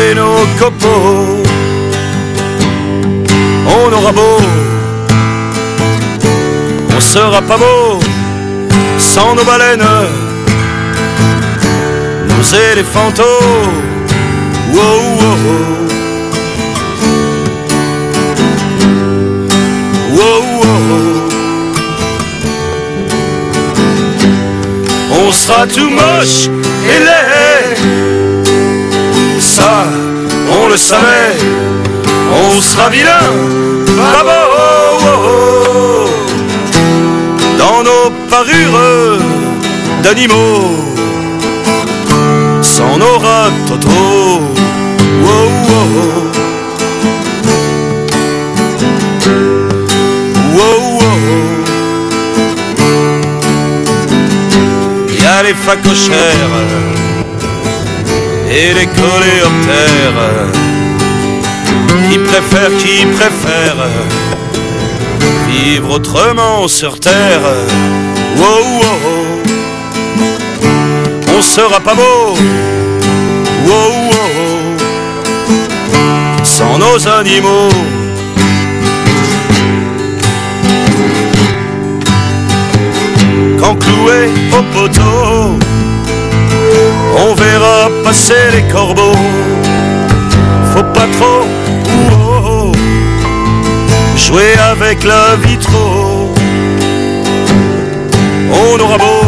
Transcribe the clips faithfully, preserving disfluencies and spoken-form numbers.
et nos copeaux. On aura beau, on sera pas beau sans nos baleines, nos éléphantaux. Wow, wow, wow, wow. On sera tout moche et laid, ça on le savait. On sera vilain, pas beau, dans nos parures d'animaux, sans nos rats totaux. Wow, wow. Wow, wow. Y'a les phacochères et les coléoptères qui préfèrent, qui préfèrent vivre autrement sur terre. Wow, wow. On sera pas beau, wow, wow, sans nos animaux. Quand cloué au poteau, on verra passer les corbeaux. Faut pas trop oh, oh, jouer avec la vie trop. On aura beau,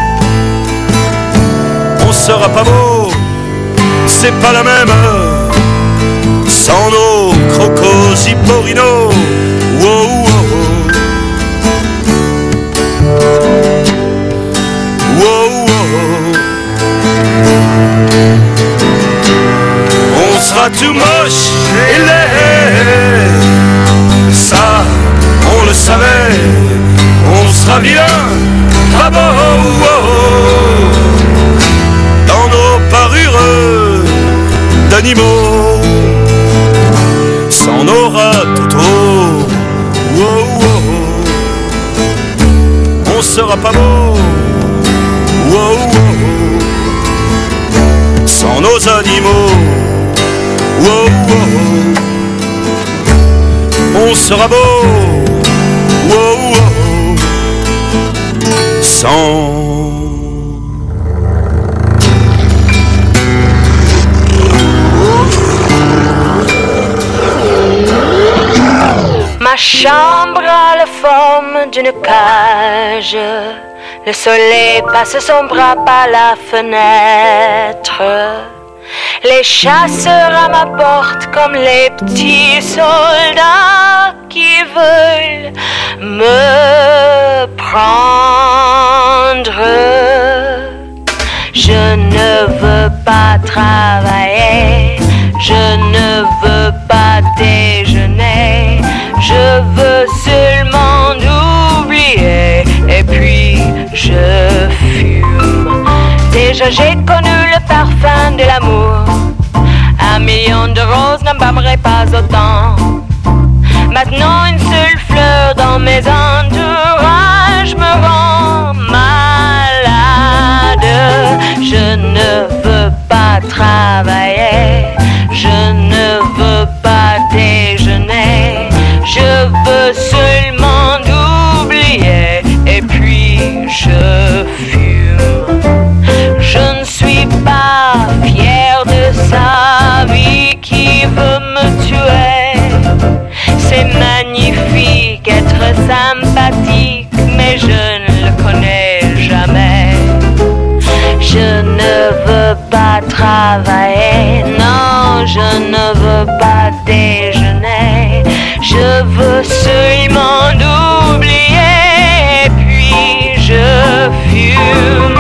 on sera pas beau, c'est pas la même sans nos crocos hipporinos. Wow, wow. Wow, wow. On sera tout moche et laid, ça on le savait. On sera vilain, pas beau, wow, dans nos parures d'animaux, sans nos rats totaux. Wow, wow. On sera pas beau, wow, wow, sans nos animaux. Wow, wow. On sera beau, wow, wow, sans. Ma chambre a la forme d'une cage. Le soleil passe son bras par la fenêtre. Les chasseurs à ma porte comme les petits soldats qui veulent me prendre. Je ne veux pas travailler, je ne veux pas déjeuner, je veux seulement oublier et puis je fume. Déjà j'ai connu le parfum de l'amour, un million de roses n'embaumerait pas autant. Maintenant une seule fleur dans mes entourages me rend malade. Je ne veux pas travailler, je ne veux pas déjeuner, je veux seulement oublier et puis je fume. Je ne suis pas fière de sa vie qui veut me tuer. C'est magnifique être sympathique, mais je ne le connais jamais. Je ne veux pas travailler, non, je ne veux pas déjeuner. Je veux seulement oublier, et puis je fume.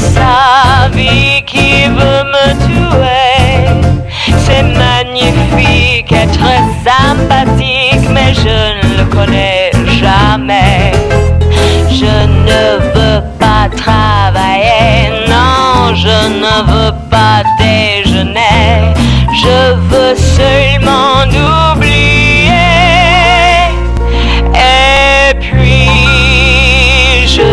sa vie qui veut me tuer. C'est magnifique, être sympathique, mais je ne le connais jamais. Je ne veux pas travailler, non, je ne veux pas déjeuner. Je veux seulement oublier. Et puis je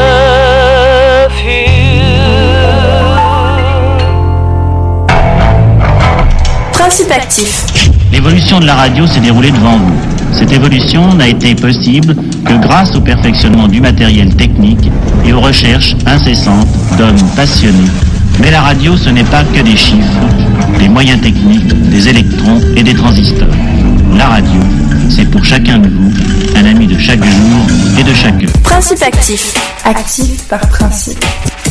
Principe actif. L'évolution de la radio s'est déroulée devant vous. Cette évolution n'a été possible que grâce au perfectionnement du matériel technique et aux recherches incessantes d'hommes passionnés. Mais la radio, ce n'est pas que des chiffres, des moyens techniques, des électrons et des transistors. La radio, c'est pour chacun de vous un ami de chaque jour et de chaque heure. Principe actif. Actif par principe.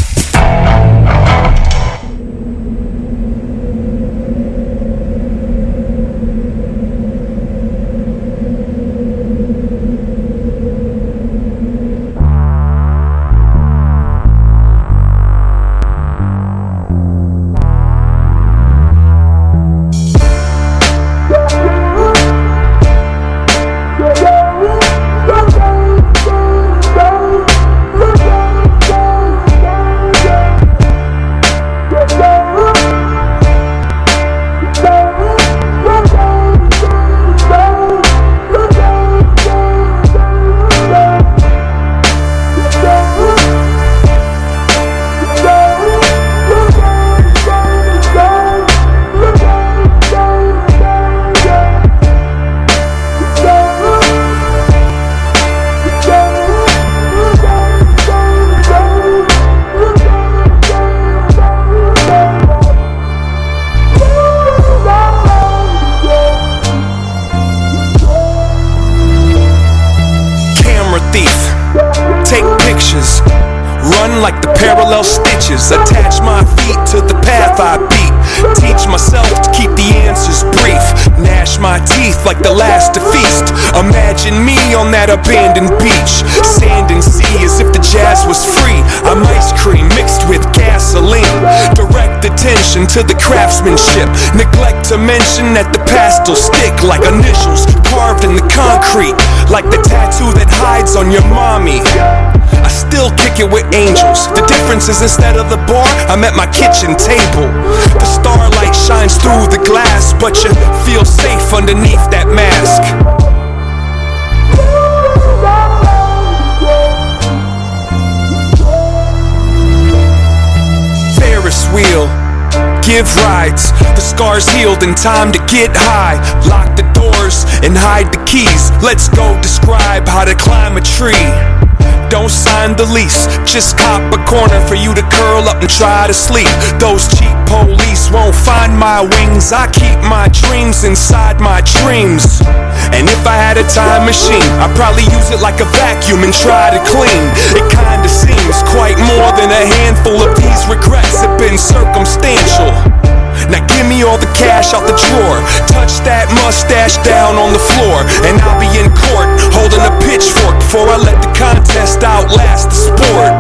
Like the parallel stitches, attach my feet to the path I beat. Teach myself to keep the answers brief. Gnash my teeth like the last to feast. Imagine me on that abandoned beach. Sand and sea as if the jazz was free. I'm ice cream mixed with gasoline. Direct attention to the craftsmanship. Neglect to mention that the pastels stick like initials carved in the concrete. Like the tattoo that hides on your mommy. I still kick it with angels. The difference is instead of the bar, I'm at my kitchen table. The starlight shines through the glass, but you feel safe underneath that mask. Ferris wheel, give rides. The scars healed in time to get high. Lock the doors and hide the keys. Let's go describe how to climb a tree. Don't sign the lease, just cop a corner for you to curl up and try to sleep. Those cheap police won't find my wings. I keep my dreams inside my dreams. And if I had a time machine, I'd probably use it like a vacuum and try to clean. It kinda seems quite more than a handful of these regrets have been circumstantial. Now give me all the cash out the drawer. Touch that mustache down on the floor, and I'll be in court holding a pitchfork before I let the contest outlast the sport.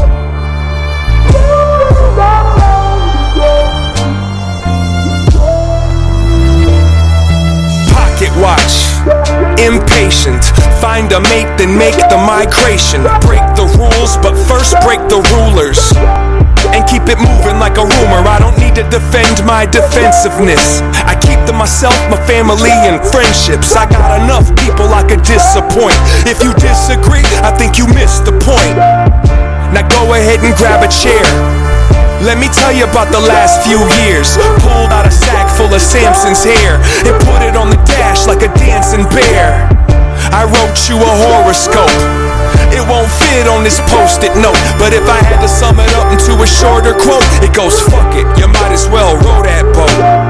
Pocket watch, impatient. Find a mate, then make the migration. Break the rules, but first break the rulers. And keep it moving like a rumor. I don't need to defend my defensiveness. I keep to myself, my family, and friendships. I got enough people I could disappoint. If you disagree, I think you missed the point. Now go ahead and grab a chair. Let me tell you about the last few years. Pulled out a sack full of Samson's hair and put it on the dash like a dancing bear. I wrote you a horoscope. It won't fit on this post-it note, but if I had to sum it up into a shorter quote, it goes, fuck it, you might as well row that boat.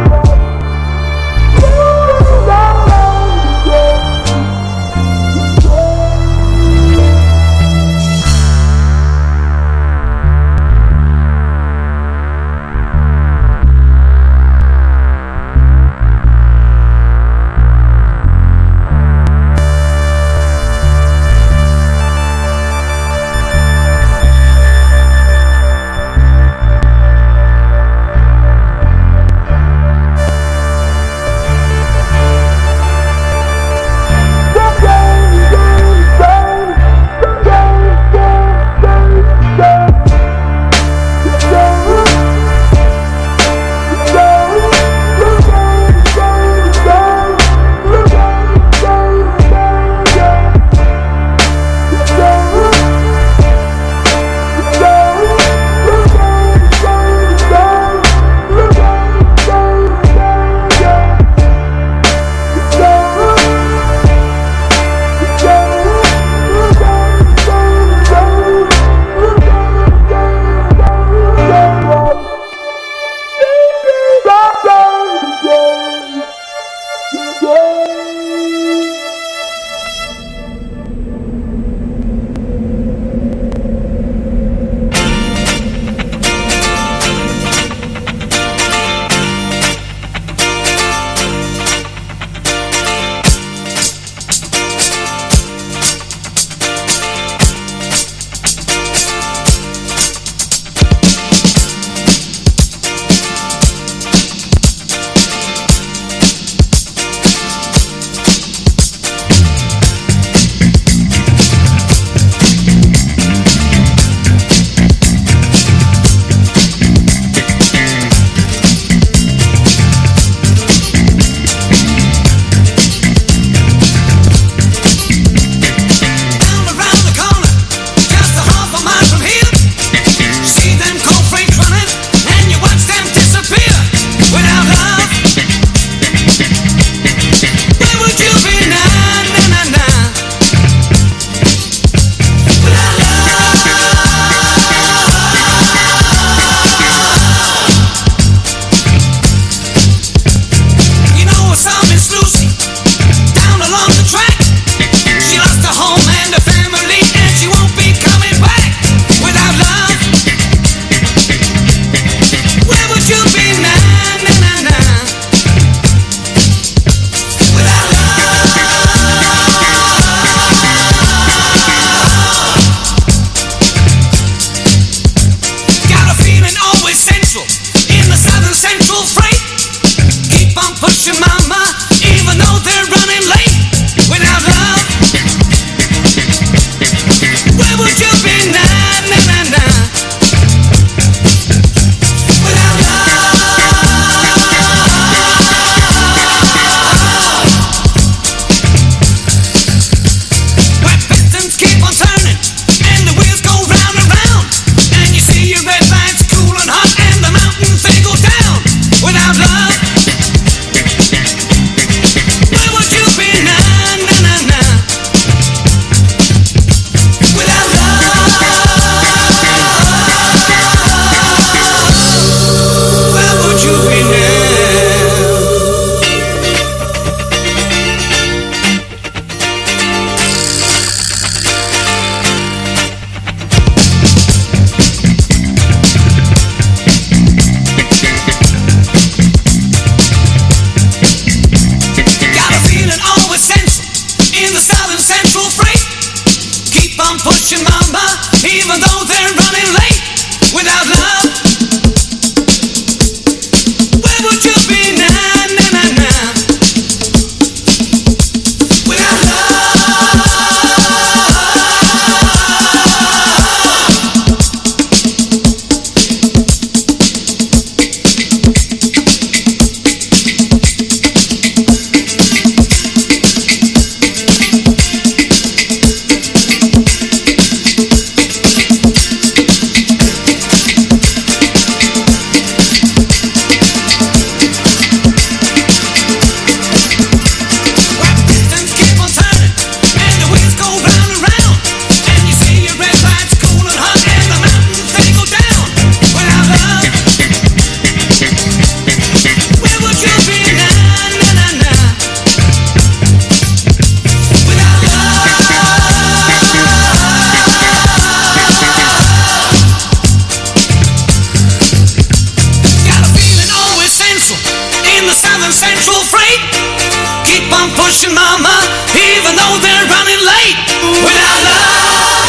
ocean, mama, even though they're running late. Without love,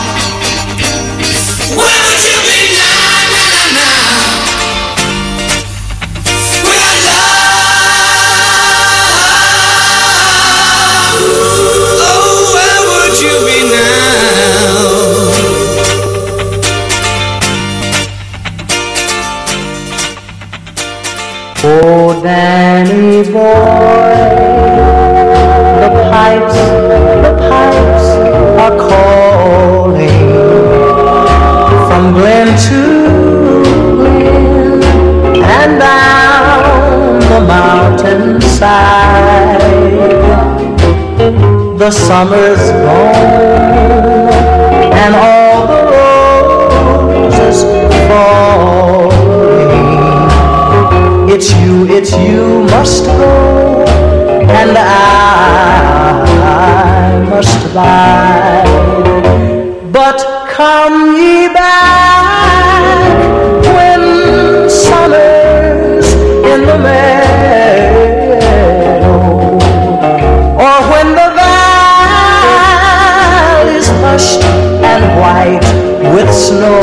where would you be now, now, now? Without love, oh, where would you be now? Oh, Danny boy, the pipes, the pipes are calling from glen to glen and down the mountainside. The summer's gone and all the roses falling. It's you, it's you must go, and I, I must abide. But come ye back when summer's in the meadow, or when the valley's hushed and white with snow.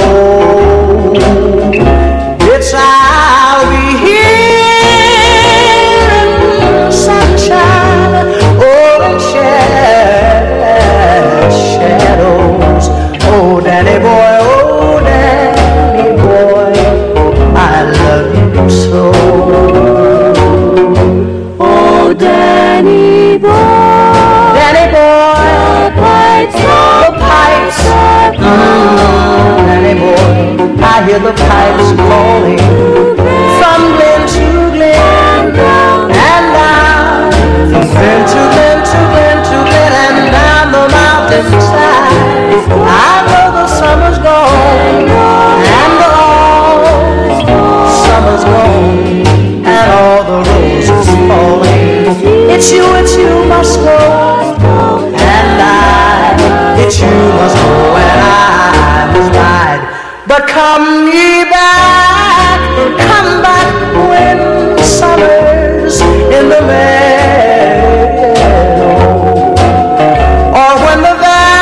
It's I'll be here shadows. Oh, Danny boy, oh, Danny boy, I love you so. Oh, Danny boy, Danny boy, the pipes, the pipes, mm, Danny boy, I hear the pipes calling from glen to glen and down, from glen to glen to glen to glen and down the mountainside. I know the summer's gone and all summer's gone and all the roses falling. It's you, it's you must go, and I, it's you must go, and I must ride. But come ye back, come back when summer's in the meadow, or when the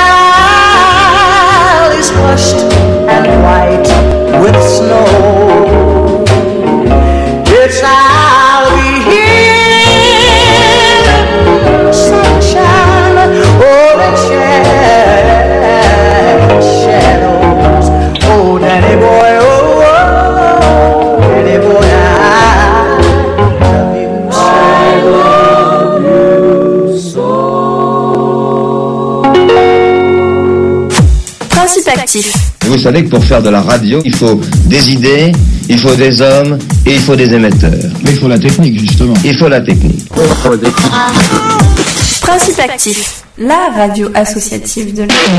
valley's hushed and white with snow. It's I'll be here in the sunshine, oh, and shadows. Oh, Danny boy, oh, oh, Danny boy, I love you so. I love you so. Principe actif. Vous savez que pour faire de la radio, il faut des idées, il faut des hommes et il faut des émetteurs. Mais il faut la technique, justement. Il faut la technique. Principe actif, la radio associative de l'A.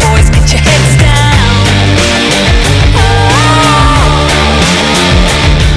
Boys, get your heads down. Oh,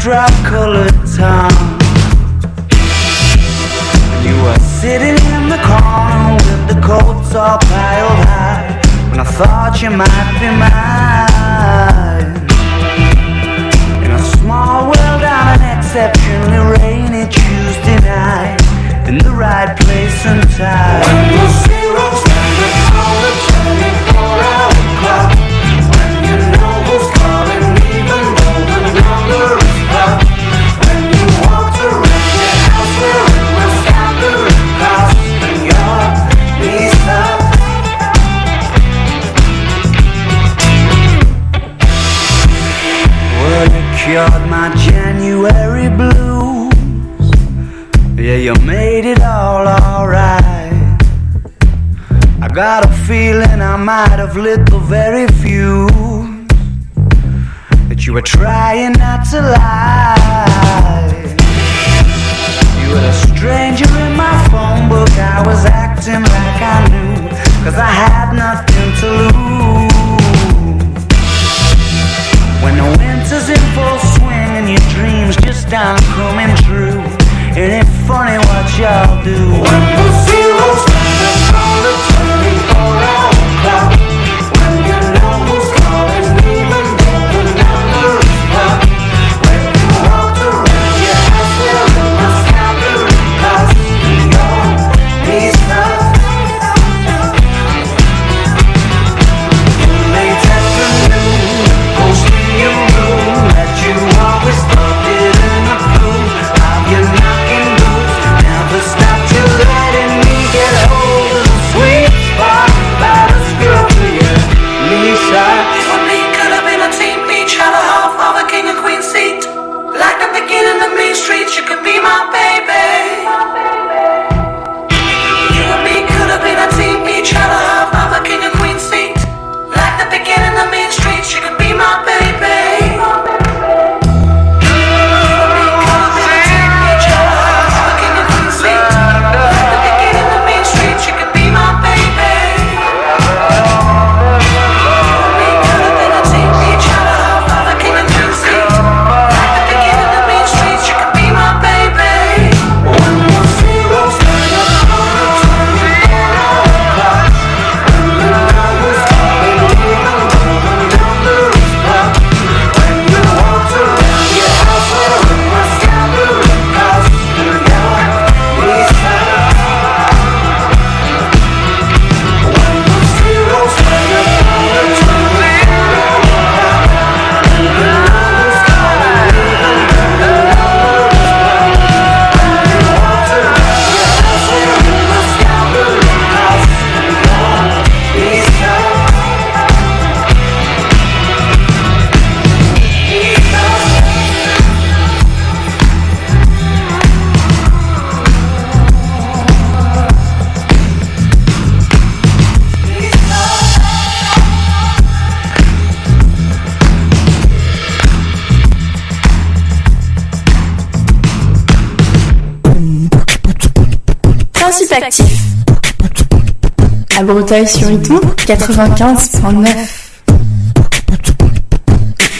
raindrop-colored tongue. You were sitting in the corner with the coats all piled high, when I thought you might be mine. In a small world on an exceptionally rainy Tuesday night, in the right place and time. When the zero's standing on the twenty-four hour clock, when you know who's calling even though the number is blocked, when you walked around your house wearing the standard cross and your knees up. Well, you cured my January blues. Yeah, you made it all alright. I got a feeling I might have lit the very fuse that you were trying not to lie. You were a stranger in my phone book. I was acting like I knew, cause I had nothing to lose. When the winter's in full swing and your dreams just aren't coming true, ain't it funny what y'all do? When the zero's standing on the twenty-four hour clock, when you know who's calling even though the number is blocked, when you walked around your house wearing the standard cross and your knees up. You late afternoon, post in your room that you always thought did in the blue. How you knocking boots, never stop till letting me get hold of the sweet spot by the scruff of your knee socks. You and me could have been a team, each had a half of a king and queen seat. Like the beginning of Main Street, you could be my baby. You and me could have been a team, each had a half of a king and queen seat. Like the beginning of Main Street, you could be my baby. Principe actif. À Breteuil-sur-Iton, quatre-vingt-quinze virgule neuf.